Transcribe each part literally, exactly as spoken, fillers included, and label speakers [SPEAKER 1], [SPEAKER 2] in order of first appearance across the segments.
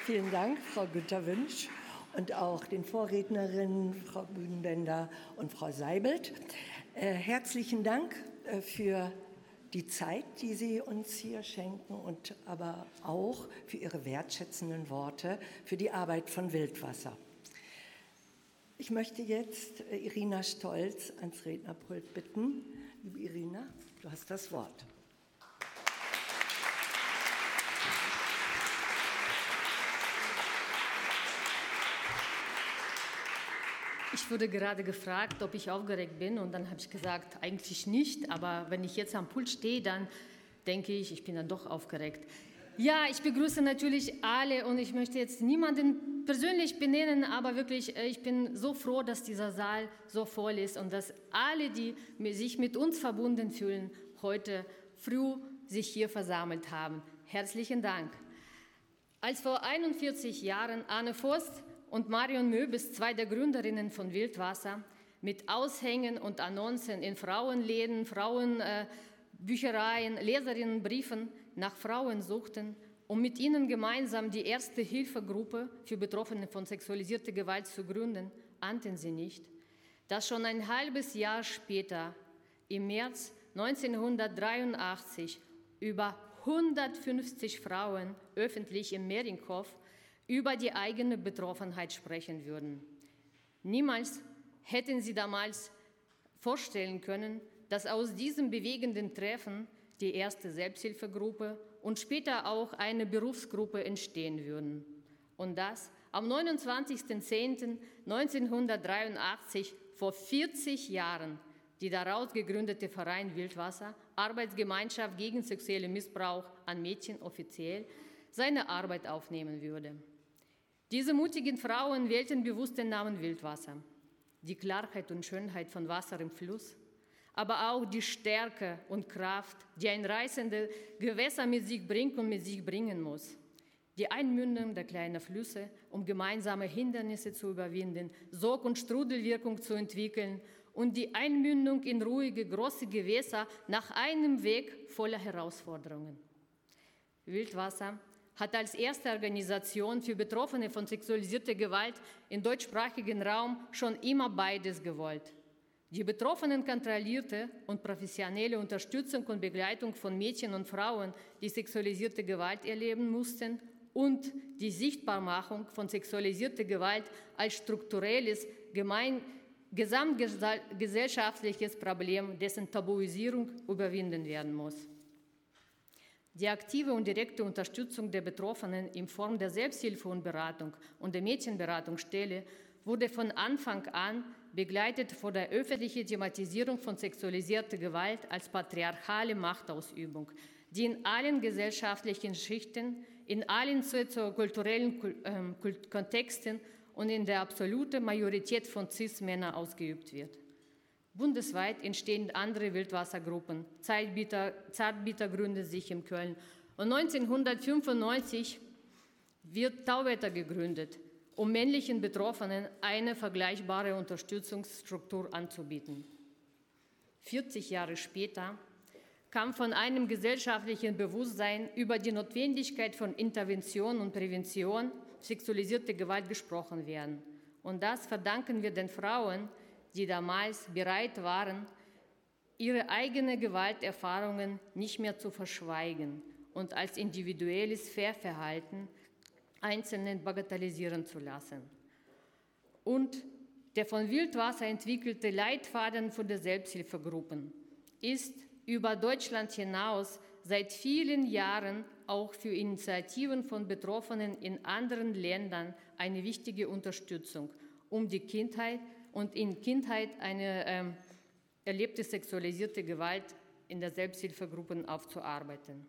[SPEAKER 1] Vielen Dank, Frau Günther-Wünsch, und auch den Vorrednerinnen, Frau Bühnenbender und Frau Seibelt. Äh, herzlichen Dank äh, für die Zeit, die Sie uns hier schenken, und aber auch für Ihre wertschätzenden Worte für die Arbeit von Wildwasser. Ich möchte jetzt äh, Irina Stolz ans Rednerpult bitten. Liebe Irina, du hast das Wort.
[SPEAKER 2] Ich wurde gerade gefragt, ob ich aufgeregt bin, und dann habe ich gesagt, eigentlich nicht, aber wenn ich jetzt am Pult stehe, dann denke ich, ich bin dann doch aufgeregt. Ja, ich begrüße natürlich alle, und ich möchte jetzt niemanden persönlich benennen, aber wirklich, ich bin so froh, dass dieser Saal so voll ist und dass alle, die sich mit uns verbunden fühlen, heute früh sich hier versammelt haben. Herzlichen Dank. Als vor einundvierzig Jahren Anne Forst und Marion Möbis, zwei der Gründerinnen von Wildwasser, mit Aushängen und Annoncen in Frauenläden, Frauenbüchereien, äh, Leserinnenbriefen nach Frauen suchten, um mit ihnen gemeinsam die erste Hilfegruppe für Betroffene von sexualisierter Gewalt zu gründen, ahnten sie nicht, dass schon ein halbes Jahr später, im März neunzehnhundertdreiundachtzig, über hundertfünfzig Frauen öffentlich im Mehringhof über die eigene Betroffenheit sprechen würden. Niemals hätten sie damals vorstellen können, dass aus diesem bewegenden Treffen die erste Selbsthilfegruppe und später auch eine Berufsgruppe entstehen würden. Und das am neunundzwanzigsten zehnten neunzehnhundertdreiundachtzig, vor vierzig Jahren, die daraus gegründete Verein Wildwasser, Arbeitsgemeinschaft gegen sexuellen Missbrauch an Mädchen offiziell, seine Arbeit aufnehmen würde. Diese mutigen Frauen wählten bewusst den Namen Wildwasser. Die Klarheit und Schönheit von Wasser im Fluss, aber auch die Stärke und Kraft, die ein reißendes Gewässer mit sich bringt und mit sich bringen muss. Die Einmündung der kleinen Flüsse, um gemeinsame Hindernisse zu überwinden, Sog- und Strudelwirkung zu entwickeln und die Einmündung in ruhige, große Gewässer nach einem Weg voller Herausforderungen. Wildwasser hat als erste Organisation für Betroffene von sexualisierter Gewalt im deutschsprachigen Raum schon immer beides gewollt. Die Betroffenen kontrollierte und professionelle Unterstützung und Begleitung von Mädchen und Frauen, die sexualisierte Gewalt erleben mussten, und die Sichtbarmachung von sexualisierter Gewalt als strukturelles, gemein, gesamtgesellschaftliches Problem, dessen Tabuisierung überwinden werden muss. Die aktive und direkte Unterstützung der Betroffenen in Form der Selbsthilfe und Beratung und der Mädchenberatungsstelle wurde von Anfang an begleitet von der öffentlichen Thematisierung von sexualisierter Gewalt als patriarchale Machtausübung, die in allen gesellschaftlichen Schichten, in allen soziokulturellen Kontexten und in der absoluten Majorität von Cis-Männern ausgeübt wird. Bundesweit entstehen andere Wildwassergruppen. Zartbitter, Zartbitter gründet sich in Köln. Und neunzehnhundertfünfundneunzig wird Tauwetter gegründet, um männlichen Betroffenen eine vergleichbare Unterstützungsstruktur anzubieten. vierzig Jahre später kann von einem gesellschaftlichen Bewusstsein über die Notwendigkeit von Intervention und Prävention sexualisierter Gewalt gesprochen werden. Und das verdanken wir den Frauen, die damals bereit waren, ihre eigenen Gewalterfahrungen nicht mehr zu verschweigen und als individuelles Fehlverhalten Einzelnen bagatellisieren zu lassen. Und der von Wildwasser entwickelte Leitfaden für die Selbsthilfegruppen ist über Deutschland hinaus seit vielen Jahren auch für Initiativen von Betroffenen in anderen Ländern eine wichtige Unterstützung, um die Kindheit und in Kindheit eine ähm, erlebte sexualisierte Gewalt in der Selbsthilfegruppen aufzuarbeiten.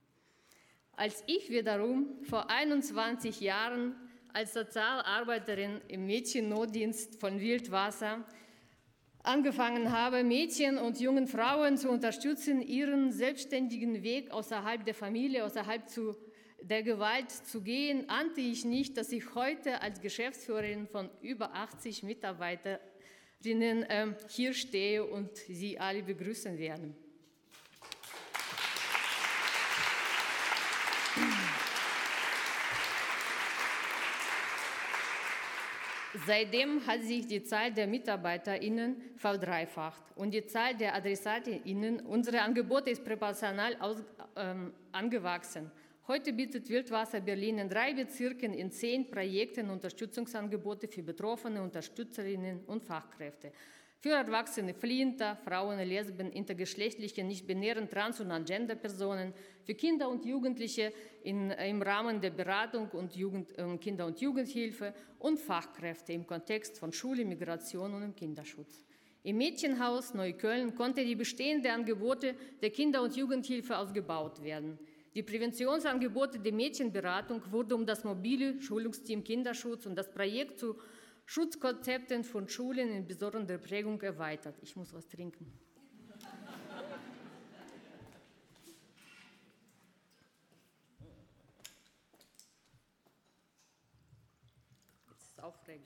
[SPEAKER 2] Als ich wiederum vor einundzwanzig Jahren als Sozialarbeiterin im Mädchennotdienst von Wildwasser angefangen habe, Mädchen und jungen Frauen zu unterstützen, ihren selbstständigen Weg außerhalb der Familie, außerhalb zu der Gewalt zu gehen, ahnte ich nicht, dass ich heute als Geschäftsführerin von über achtzig Mitarbeiterinnen äh, hier stehe und Sie alle begrüßen werde. Seitdem hat sich die Zahl der MitarbeiterInnen verdreifacht und die Zahl der AdressatInnen unserer Angebote ist proportional aus, ähm, angewachsen. Heute bietet Wildwasser Berlin in drei Bezirken in zehn Projekten Unterstützungsangebote für Betroffene, Unterstützerinnen und Fachkräfte. Für Erwachsene, Flinter, Frauen, Lesben, intergeschlechtliche, nicht-binären, trans- und Agender-Personen, für Kinder und Jugendliche in, im Rahmen der Beratung und Jugend, äh, Kinder- und Jugendhilfe und Fachkräfte im Kontext von Schule, Migration und im Kinderschutz. Im Mädchenhaus Neukölln konnte die bestehende Angebote der Kinder- und Jugendhilfe ausgebaut werden. Die Präventionsangebote der Mädchenberatung wurde um das mobile Schulungsteam Kinderschutz und das Projekt zu Schutzkonzepten von Schulen in besonderer Prägung erweitert. Ich muss was trinken. Das ist aufregend.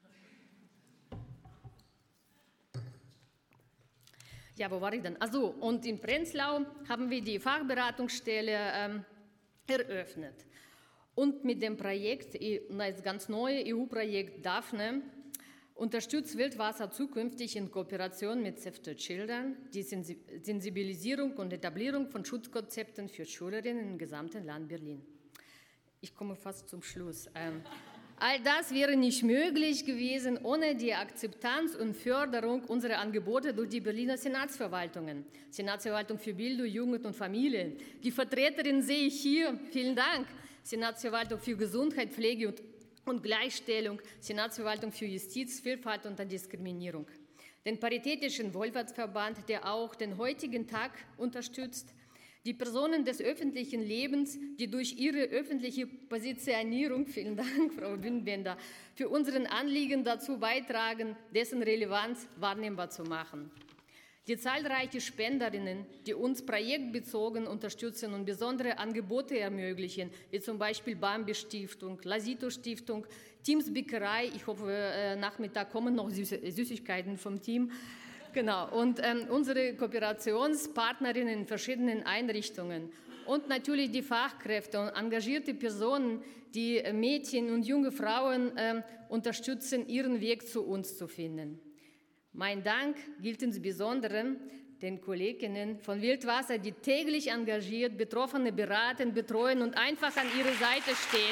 [SPEAKER 2] Ja, wo war ich denn? Also, und in Prenzlau haben wir die Fachberatungsstelle ähm, eröffnet. Und mit dem Projekt, das ganz neue E U-Projekt Daphne, unterstützt Wildwasser zukünftig in Kooperation mit Save the Children die Sensibilisierung und Etablierung von Schutzkonzepten für Schülerinnen im gesamten Land Berlin. Ich komme fast zum Schluss. Ähm, All das wäre nicht möglich gewesen ohne die Akzeptanz und Förderung unserer Angebote durch die Berliner Senatsverwaltungen. Senatsverwaltung für Bildung, Jugend und Familie. Die Vertreterin sehe ich hier. Vielen Dank. Senatsverwaltung für Gesundheit, Pflege und, und Gleichstellung. Senatsverwaltung für Justiz, Vielfalt und Antidiskriminierung. Den Paritätischen Wohlfahrtsverband, der auch den heutigen Tag unterstützt. Die Personen des öffentlichen Lebens, die durch ihre öffentliche Positionierung, vielen Dank, Frau Bühnenbender, für unseren Anliegen dazu beitragen, dessen Relevanz wahrnehmbar zu machen. Die zahlreichen Spenderinnen, die uns projektbezogen unterstützen und besondere Angebote ermöglichen, wie zum Beispiel Bambi Stiftung, Lasito Stiftung, Teams Bäckerei, ich hoffe, Nachmittag kommen noch Süßigkeiten vom Team, genau, und ähm, unsere Kooperationspartnerinnen in verschiedenen Einrichtungen und natürlich die Fachkräfte und engagierte Personen, die Mädchen und junge Frauen ähm, unterstützen, ihren Weg zu uns zu finden. Mein Dank gilt insbesondere den Kolleginnen von Wildwasser, die täglich engagiert Betroffene beraten, betreuen und einfach an ihrer Seite stehen.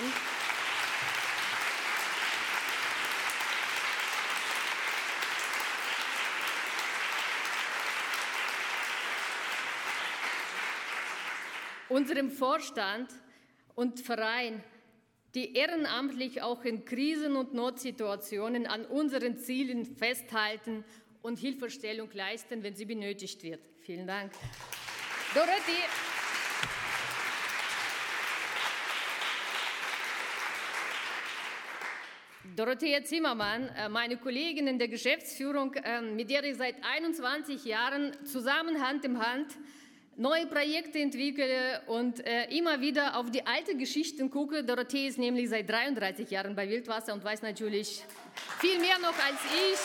[SPEAKER 2] Unserem Vorstand und Verein, die ehrenamtlich auch in Krisen- und Notsituationen an unseren Zielen festhalten und Hilfestellung leisten, wenn sie benötigt wird. Vielen Dank. Dorothee. Dorothea Zimmermann, meine Kollegin in der Geschäftsführung, mit der ich seit einundzwanzig Jahren zusammen Hand in Hand neue Projekte entwickle und äh, immer wieder auf die alten Geschichten gucke. Dorothee ist nämlich seit dreiunddreißig Jahren bei Wildwasser und weiß natürlich viel mehr noch als ich.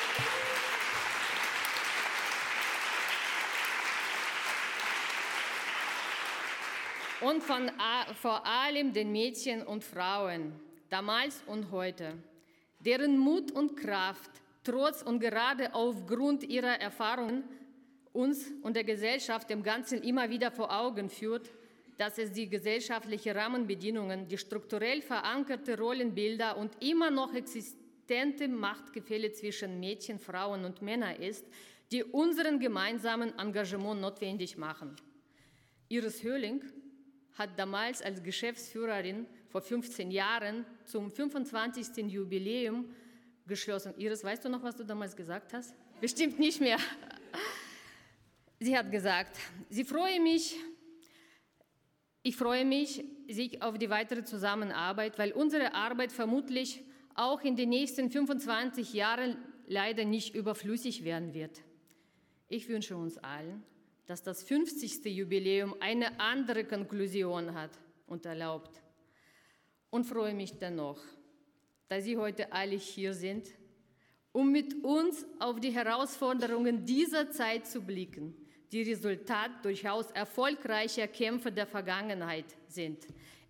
[SPEAKER 2] Und von, vor allem den Mädchen und Frauen, damals und heute, deren Mut und Kraft, trotz und gerade aufgrund ihrer Erfahrungen, uns und der Gesellschaft im Ganzen immer wieder vor Augen führt, dass es die gesellschaftlichen Rahmenbedingungen, die strukturell verankerte Rollenbilder und immer noch existente Machtgefälle zwischen Mädchen, Frauen und Männern ist, die unseren gemeinsamen Engagement notwendig machen. Iris Höhling hat damals als Geschäftsführerin vor fünfzehn Jahren zum fünfundzwanzigsten Jubiläum geschlossen. Iris, weißt du noch, was du damals gesagt hast? Bestimmt nicht mehr. Sie hat gesagt, sie freue mich, ich freue mich auf die weitere Zusammenarbeit, weil unsere Arbeit vermutlich auch in den nächsten fünfundzwanzig Jahren leider nicht überflüssig werden wird. Ich wünsche uns allen, dass das fünfzigste Jubiläum eine andere Konklusion hat und erlaubt. Und freue mich dennoch, dass Sie heute alle hier sind, um mit uns auf die Herausforderungen dieser Zeit zu blicken, die Resultat durchaus erfolgreicher Kämpfe der Vergangenheit sind.